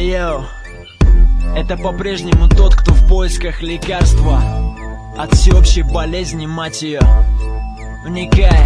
Йоу, это по-прежнему тот, кто в поисках лекарства от всеобщей болезни, мать ее. Вникай.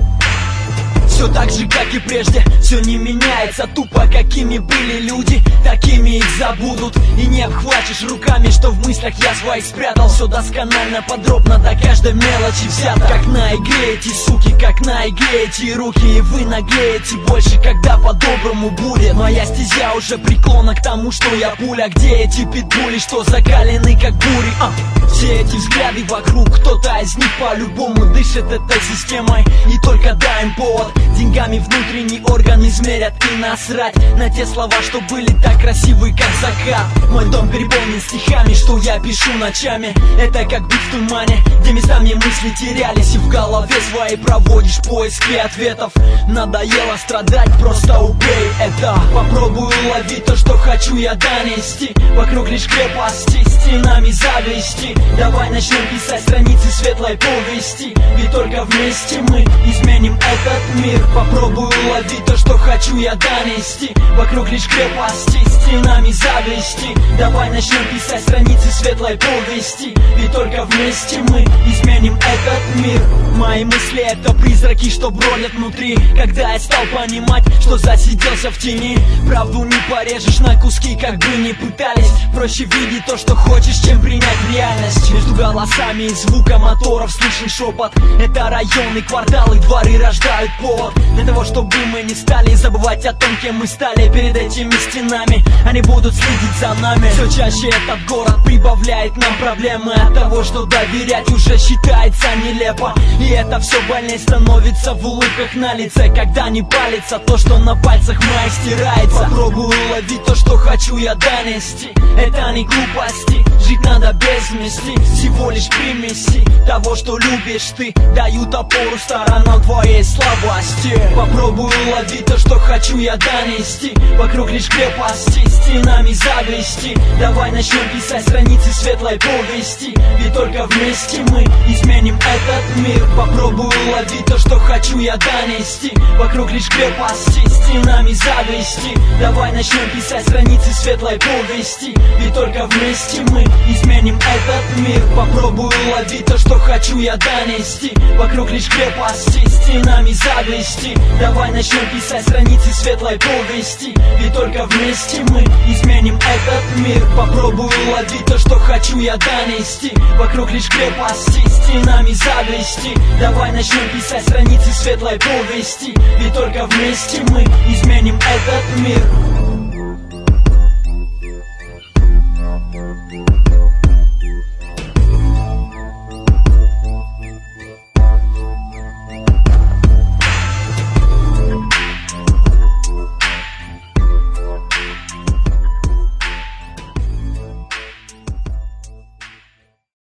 Все так же, как и прежде, все не меняется. Тупо какими были люди, такими их забудут. И не обхватишь руками, что в мыслях я своих спрятал. Все досконально, подробно, до каждой мелочи взято. Как на игре эти суки, как на игре эти руки. И вы наглеете больше, когда по-доброму будет. Моя стезя уже преклонна к тому, что я пуля. Где эти питбули, что закалены как бури? Все эти взгляды вокруг, кто-то из них по-любому дышит этой системой. И только дай им повод, деньгами внутренний орган измерят. И насрать на те слова, что были так красивы, как закат. Мой дом переполнен стихами, что я пишу ночами. Это как бит в тумане, где местами мысли терялись. И в голове своей проводишь поиски ответов. Надоело страдать, просто убей это. Попробую ловить то, что хочу я донести. Вокруг лишь крепости, стенами завести. Давай начнем писать страницы светлой повести. Ведь только вместе мы изменим этот мир. Попробую ловить то, что хочу я донести. Вокруг лишь крепости, стенами завести. Давай начнем писать страницы светлой повести. Ведь только вместе мы изменим этот мир. Мои мысли это призраки, что бродят внутри. Когда я стал понимать, что засиделся в тени. Правду не порежешь на куски, как бы ни пытались. Проще видеть то, что хочешь, чем принять реальность. Между голосами и звуком моторов слышен шепот. Это районы, кварталы, дворы рождают повод. Для того, чтобы мы не стали забывать о том, кем мы стали перед этими стенами. Они будут следить за нами. Все чаще этот город прибавляет нам проблемы от того, что доверять уже считается нелепо. И это все больнее становится в улыбках на лице, когда не палится то, что на пальцах моих стирается. Попробую ловить то, что хочу я донести. Это не глупости, жить надо без мести. Всего лишь примеси того, что любишь ты, дают опору сторонам твоей слабости. Попробую ловить то, что хочу я донести. Вокруг лишь крепости, стенами завести. Давай начнем писать страницы светлой повести. Ведь только вместе мы изменим этот мир. Попробую ловить то, что хочу я донести. Вокруг лишь крепости, стенами завести. Давай начнем писать страницы светлой повести. Ведь только вместе мы изменим этот мир. Попробую ловить то, что хочу я донести. Вокруг лишь крепости, стенами завести. Давай начнем писать страницы светлой повести. Ведь только вместе мы изменим этот мир. Попробую ловить то, что хочу я донести. Вокруг лишь крепости, стенами завести. Давай начнем писать страницы светлой повести. Ведь только вместе мы изменим этот мир.